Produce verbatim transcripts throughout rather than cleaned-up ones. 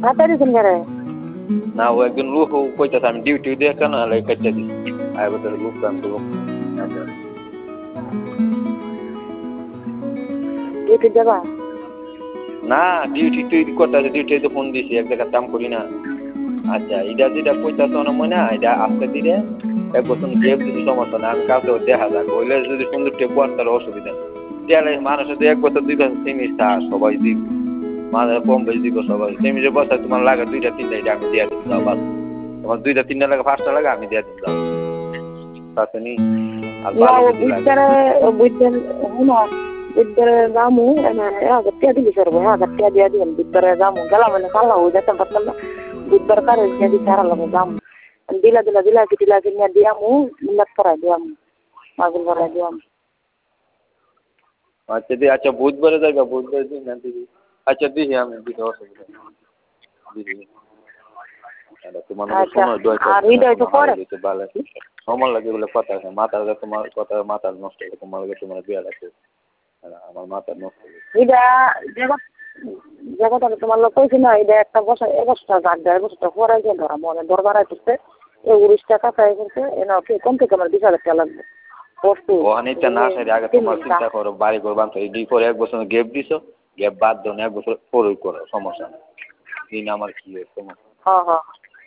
কাটা দিছেন করে না ও একজন লোক কইতাছে আমি ডিউটি দিয়ে কেন আলাই কাটতে দিই আর বলতে লোক কাম তো ডিউটি যাবা না ডিউটি তুই করতেছে ডিউটি তো ফোন দিছি এক জায়গায় কাম করি না আচ্ছা এটা যেটা কইতাছ না মনে এটা আজকে দিলে এক বছর গেপ দিতে সমস্যা না আমি কাউকে দেখা যাক হইলে যদি সুন্দর টেপ তাহলে অসুবিধা নেই মানুষ যদি এক বছর দুই বছর তিন সবাই দিব মাঝে কম বেশি দিব সবাই তুমি যে বছর তোমার লাগে দুইটা তিনটা এটা আমি দিয়ে দিতে যাও বাস তোমার দুইটা তিনটা লাগে পাঁচটা লাগে আমি দিয়ে দিতে যাও তাতে নি আর বুঝতে বুঝতেন বুদ্ধরে রামু গতিয়া দিলি সর হ্যাঁ গতিয়া দিয়া দিন বুদ্ধরে রামু গেলাম মানে কালা হয়ে যেতাম পারতাম না বুদ্ধর কারে দিয়ে সারা লাগো দাম দিলা দিলা দিলা কি দিলা কিনে দিয়ামু মিলাত করা দিয়ামু মাগুল করা দিয়ামু আচ্ছা দি আচ্ছা বুধবারে যাইবা বুধবারে দিন না দিদি আচ্ছা দিহি আমি দিতে অসুবিধা দিদি তোমার সময় দোয়া আর এটা তো পরে ভালো সময় লাগে বলে কথা আছে মাথা তোমার কথা মাথা নষ্ট হবে তোমার লাগে তোমার বিয়া লাগবে আমার মাথা নষ্ট হবে এটা জগৎ জগৎ তোমার লোক কইছি না এটা একটা বছর এক বছর গাছ দেয় বছরটা পরে গিয়ে ধরা মনে দরবার আইতেছে এই উড়িষ্যা কাছাই করছে এনে কম থেকে আমার বিশ হাজার টাকা লাগবে ওখানে না সাইড আগে তোমার চিন্তা করো বাড়ি করবান তো এই পরে এক বছর গ্যাপ দিছো গ্যাপ বাদ দাও এক বছর পরেই করো সমস্যা নেই দিন আমার কি সমস্যা হ্যাঁ হ্যাঁ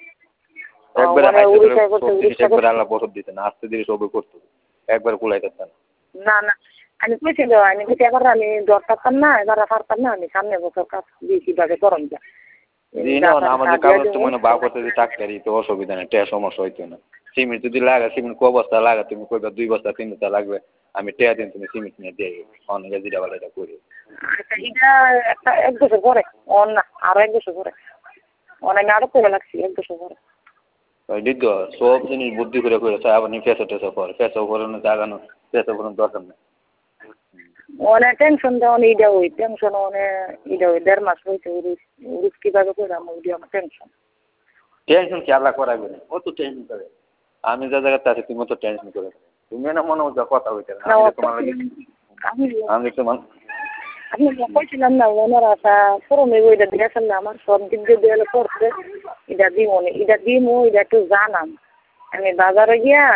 একবারে একবার আল্লাহ বছর দিতে না আস্তে ধীরে সবই করতো একবার কুলাই করতেন না না আমি কইছিল আমি কইছি এবার আমি দর পারতাম না এবার পারতাম না আমি সামনে বছর কাজ দিয়েছি বাগে করম যা আমাদের কাগজ তো মনে বাপ করতে টাকারি তো অসুবিধা নেই টেয়া সমস্যা হইতো না সিমেন্ট যদি লাগা সিমেন্ট ক বস্তা লাগা তুমি কইবা দুই বস্তা তিন বস্তা লাগবে আমি টেয়া দিন তুমি সিমেন্ট নিয়ে দিয়ে অনেকে যেটা বলে এটা করি আচ্ছা এটা একটা এক বছর পরে অন না আরো এক বছর পরে অনেক আরো করে লাগছি এক বছর পরে দিদি সব জিনিস বুদ্ধি করে করে আবার নি ফেসে টেসে পরে ফেসে করানো জাগানো ফেসে করানো দরকার নেই অনেক টেনশন দেওয়া ইটা ওই টেনশন অনেক ইটা ওই দেড় মাস হয়েছে উরুস কীভাবে করে আমার ওই আমার টেনশন টেনশন কি আল্লাহ করাবে না ও তো টেনশন করে আমি যা জায়গাতে আছি তুমি তো টেনশন করে তুমি না মনে হচ্ছে কথা হইতে না তোমার আমি তোমার আমি কইছিলাম না ওনার আশা পুরনো ওইটা দিয়েছেন না আমার সব দিক দিয়ে দেওয়ালে করছে এটা দিব এটা দিব এটা একটু জানাম আমি বাজারে গিয়া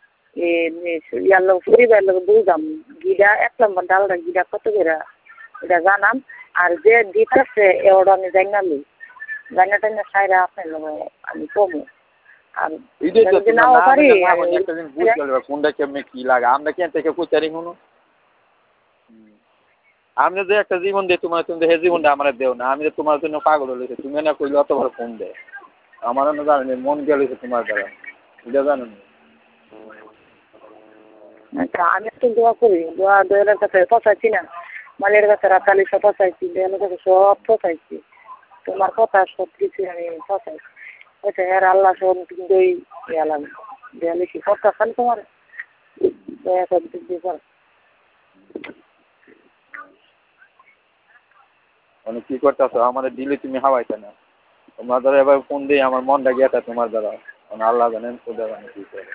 ইয়ার লোক পরিবার লোক বুঝলাম গিডা এক নম্বর ডালটা গিডা কত করে এটা জানাম আর যে দিতেছে এওটা আমি জানালি জানা টাইনা সাইরা আপনার লোক আমি কমু আর যদি নাও পারি কোনটা কেমনি কি লাগে আমরা কেন থেকে কুচারি শুনো আমি যে একটা জীবন দিই তোমার তুমি হে জীবনটা আমার দেও না আমি তোমার জন্য পাগল হয়েছে তুমি না কইলে অত বড় ফোন দেয় আমারও না জানি মন গেল তোমার দ্বারা এটা জানো না আচ্ছা আমি একটু দোয়া করি দোয়া দোয়ালের কাছে পচাইছি না মালের কাছে রাতালি সব পচাইছি দোয়ালের কাছে সব পচাইছি তোমার কথা সব কিছু আমি পচাইছি আচ্ছা হ্যাঁ আল্লাহ সব দই ইয়া লাগে দেয়ালে কি কথা খালি তোমার দয়া সব দিক দিয়ে কর মানে কি করতেছো আমার দিলে তুমি হাওয়াইতে না তোমার দ্বারা এবার ফোন দিয়ে আমার মনটা গেছে তোমার দ্বারা মানে আল্লাহ জানেন তো জানেন কি করে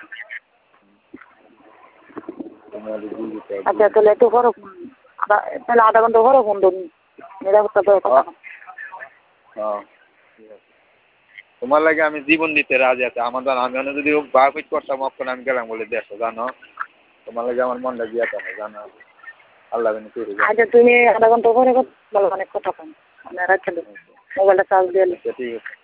আচ্ছা তাহলে একটু করো তাহলে আধা ঘন্টা করো ফোন ধরুন নিরাপত্তা তো কথা হ্যাঁ ঠিক আছে তোমার লাগে আমি জীবন দিতে রাজি আছে আমার দ্বারা আমি যদি বাপিট করতাম অক্ষণ আমি গেলাম বলে দেখো জানো তোমার লাগে আমার মনটা গিয়েছে না জানো আল্লাহ জানি কি আচ্ছা তুমি আধা ঘন্টা পরে ভালো অনেক কথা কম মানে রাখতে মোবাইলটা চার্জ দিয়ে ঠিক আছে